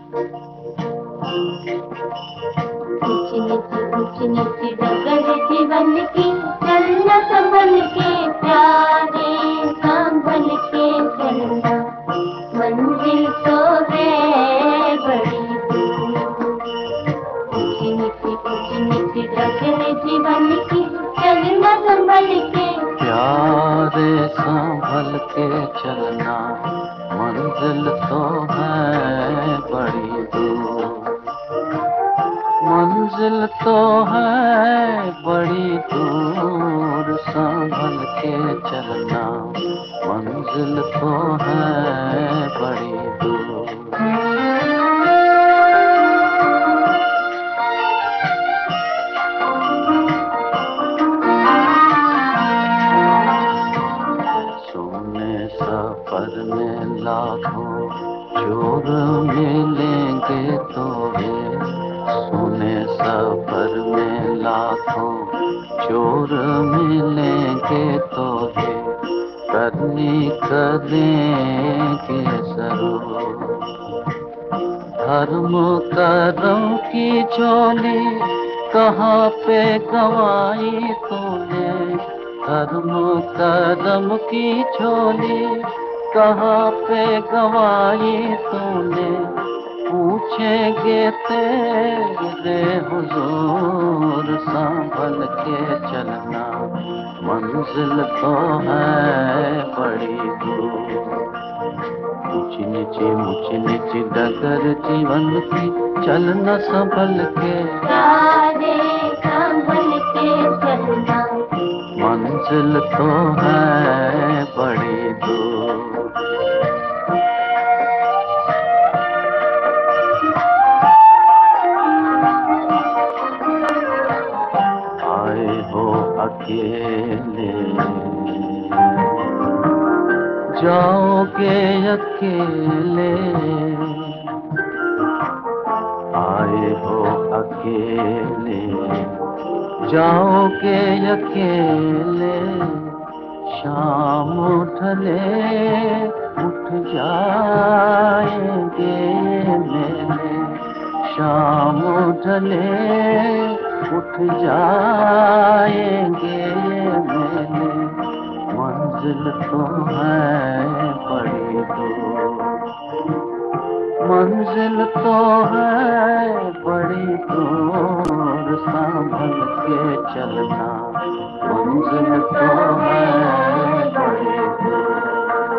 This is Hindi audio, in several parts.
ऊंच नीच डगर जीवन की, चलना संभल के प्यारे, संभल के चलना, मंजिल तो है बड़ी दूर। ऊंच नीच डगर जीवन की, चलना संभल के प्यारे, संभल के चलना, मंजिल तो है बड़ी दूर। मंजिल तो है बड़ी दूर, संभल के चलना, मंजिल तो है बड़ी दूर। सोने सफर में लाखों चोर मिलेंगे तो वे, सोने सफर में लाखों चोर मिलेंगे तो वे, करनी करेंगे जरूर। धर्म कर्म की झोली कहाँ पे गंवाई तूने, धर्म कर्म की झोली कहाँ पे गंवाई तूने, पूछेंगे तेरे हुजूर। संभल के चलना, मंजिल तो है बड़ी दूर। ऊंची नीच डगर जीवन की, चलना संभल के प्यारे, संभल के चलना, मंजिल तो है बड़ी दूर। आए हो अकेले, जाओगे अकेले, आए हो अकेले, जाओगे अकेले, शाम ढले उठ जाएंगे मेले, शाम ढले उठ जाएंगे मेले, मंजिल तो है बड़ी दूर। मंजिल तो है बड़ी दूर, संभल के चलना, मंजिल तो है बड़ी दूर।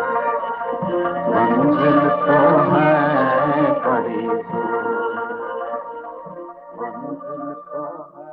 मंजिल तो है बड़ी दूर, मंजिल तो है